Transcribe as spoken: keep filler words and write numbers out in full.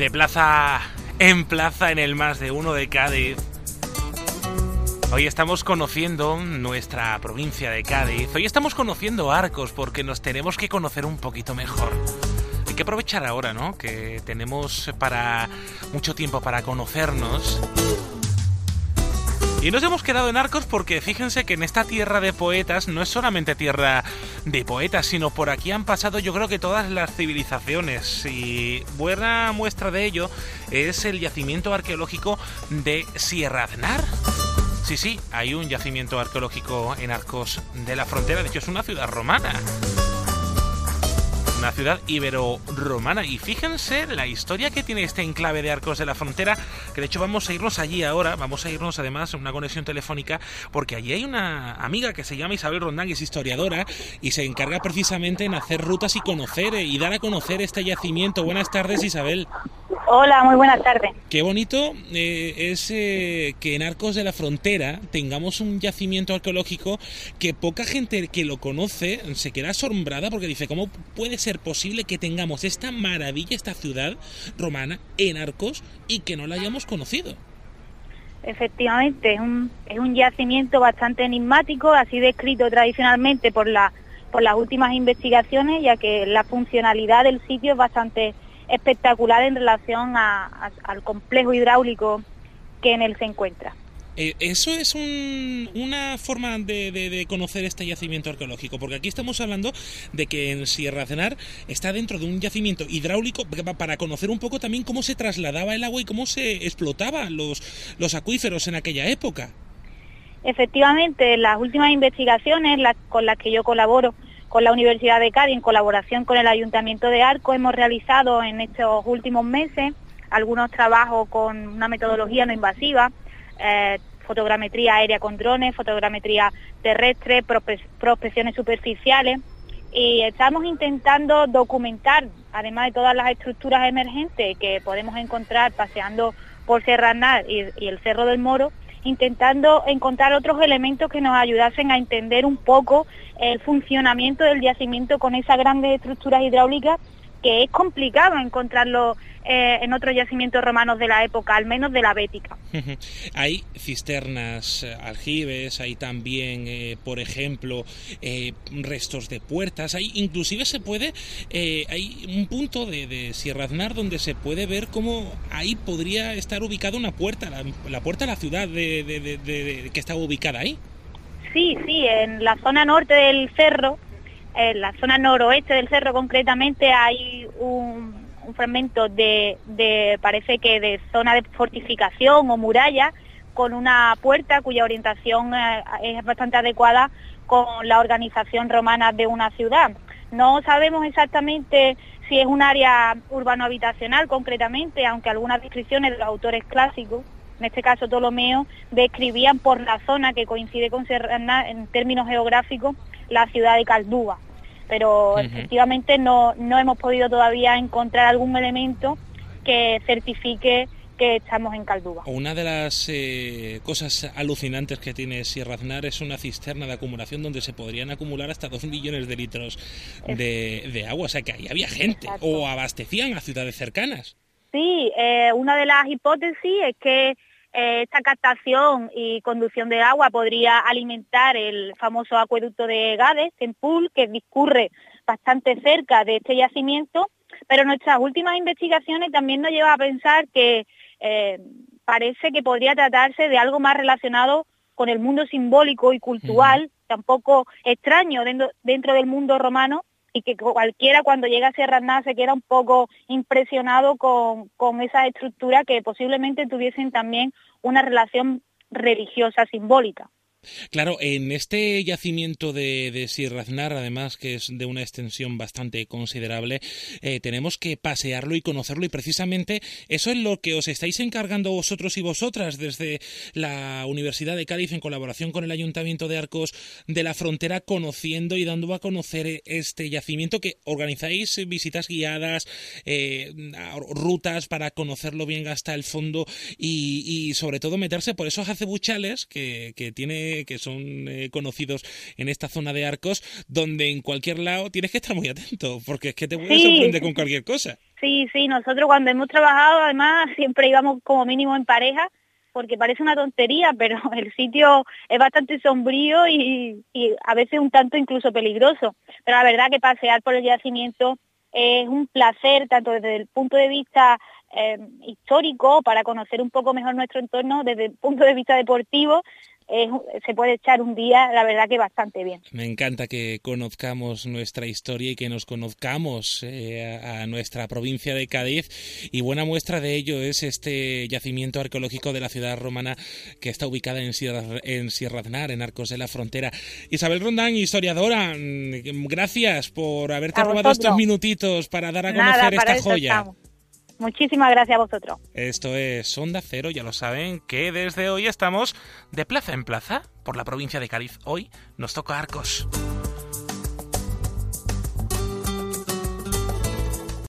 De plaza en plaza en el Más de Uno de Cádiz. Hoy estamos conociendo nuestra provincia de Cádiz. Hoy estamos conociendo Arcos porque nos tenemos que conocer un poquito mejor. Hay que aprovechar ahora, ¿no? Que tenemos para mucho tiempo para conocernos. Y nos hemos quedado en Arcos porque fíjense que en esta tierra de poetas no es solamente tierra de poetas, sino por aquí han pasado yo creo que todas las civilizaciones, y buena muestra de ello es el yacimiento arqueológico de Sierra Aznar. Sí, sí, hay un yacimiento arqueológico en Arcos de la Frontera, de hecho es una ciudad romana. Una ciudad ibero-romana. Y fíjense la historia que tiene este enclave de Arcos de la Frontera, que de hecho vamos a irnos allí ahora, vamos a irnos además en una conexión telefónica, porque allí hay una amiga que se llama Isabel Rondán, que es historiadora, y se encarga precisamente en hacer rutas y conocer y dar a conocer este yacimiento. Buenas tardes, Isabel. Hola, muy buenas tardes. Qué bonito eh, es eh, que en Arcos de la Frontera tengamos un yacimiento arqueológico que poca gente que lo conoce se queda asombrada porque dice, ¿cómo puede ser posible que tengamos esta maravilla, esta ciudad romana en Arcos y que no la hayamos conocido? Efectivamente, es un, es un yacimiento bastante enigmático, así descrito tradicionalmente por, la, por las últimas investigaciones, ya que la funcionalidad del sitio es bastante espectacular en relación a, a, al complejo hidráulico que en él se encuentra. Eh, eso es un, una forma de, de, de conocer este yacimiento arqueológico, porque aquí estamos hablando de que en Sierra Aznar está dentro de un yacimiento hidráulico para conocer un poco también cómo se trasladaba el agua y cómo se explotaban los, los acuíferos en aquella época. Efectivamente, las últimas investigaciones las, con las que yo colaboro con la Universidad de Cádiz, en colaboración con el Ayuntamiento de Arcos, hemos realizado en estos últimos meses algunos trabajos con una metodología no invasiva, eh, fotogrametría aérea con drones, fotogrametría terrestre, prospe- prospecciones superficiales, y estamos intentando documentar, además de todas las estructuras emergentes que podemos encontrar paseando por Sierra Aznar y, y el Cerro del Moro, intentando encontrar otros elementos que nos ayudasen a entender un poco el funcionamiento del yacimiento con esas grandes estructuras hidráulicas, que es complicado encontrarlo eh, en otros yacimientos romanos de la época, al menos de la Bética. Hay cisternas, aljibes, hay también, eh, por ejemplo, eh, restos de puertas, hay inclusive se puede, eh, hay un punto de, de Sierra Aznar donde se puede ver cómo ahí podría estar ubicada una puerta, la, la puerta a la ciudad de, de, de, de, de, que estaba ubicada ahí. Sí, sí, en la zona norte del cerro, en la zona noroeste del cerro concretamente, hay un, un fragmento de, de, parece que de zona de fortificación o muralla, con una puerta cuya orientación eh, es bastante adecuada con la organización romana de una ciudad. No sabemos exactamente si es un área urbano-habitacional concretamente, aunque algunas descripciones de los autores clásicos, en este caso Ptolomeo, describían por la zona que coincide con Sierra Aznar en términos geográficos la ciudad de Caldúa. Pero uh-huh. efectivamente no, no hemos podido todavía encontrar algún elemento que certifique que estamos en Caldúa. Una de las eh, cosas alucinantes que tiene Sierra Aznar es una cisterna de acumulación donde se podrían acumular hasta dos millones de litros de, de agua, o sea que ahí había gente. Exacto. O abastecían a ciudades cercanas. Sí, eh, una de las hipótesis es que eh, esta captación y conducción de agua podría alimentar el famoso acueducto de Gades, en Pool, que discurre bastante cerca de este yacimiento, pero nuestras últimas investigaciones también nos llevan a pensar que eh, parece que podría tratarse de algo más relacionado con el mundo simbólico y cultural, uh-huh. tampoco extraño dentro, dentro del mundo romano, y que cualquiera cuando llega a Sierra Aznar se queda un poco impresionado con, con esa estructura que posiblemente tuviesen también una relación religiosa simbólica. Claro, en este yacimiento de, de Sierra Aznar, además que es de una extensión bastante considerable, eh, tenemos que pasearlo y conocerlo, y precisamente eso es lo que os estáis encargando vosotros y vosotras desde la Universidad de Cádiz en colaboración con el Ayuntamiento de Arcos de la Frontera, conociendo y dando a conocer este yacimiento, que organizáis visitas guiadas, eh, rutas para conocerlo bien hasta el fondo y, y sobre todo meterse por esos acebuchales que, que tiene que son eh, conocidos en esta zona de Arcos, donde en cualquier lado tienes que estar muy atento, porque es que te puedes sí. sorprender con cualquier cosa. Sí, sí, nosotros cuando hemos trabajado además siempre íbamos como mínimo en pareja, porque parece una tontería, pero el sitio es bastante sombrío y, y a veces un tanto incluso peligroso. Pero la verdad que pasear por el yacimiento es un placer, tanto desde el punto de vista eh, histórico, para conocer un poco mejor nuestro entorno, desde el punto de vista deportivo. Es, se puede echar un día, la verdad que bastante bien. Me encanta que conozcamos nuestra historia y que nos conozcamos eh, a, a nuestra provincia de Cádiz, y buena muestra de ello es este yacimiento arqueológico de la ciudad romana que está ubicada en Sierra, en Sierra Aznar, en Arcos de la Frontera. Isabel Rondán, historiadora, gracias por haberte robado estos minutitos para dar a conocer Nada, esta para joya. Estamos. Muchísimas gracias a vosotros. Esto es Onda Cero, ya lo saben, que desde hoy estamos de plaza en plaza por la provincia de Cádiz. Hoy nos toca Arcos.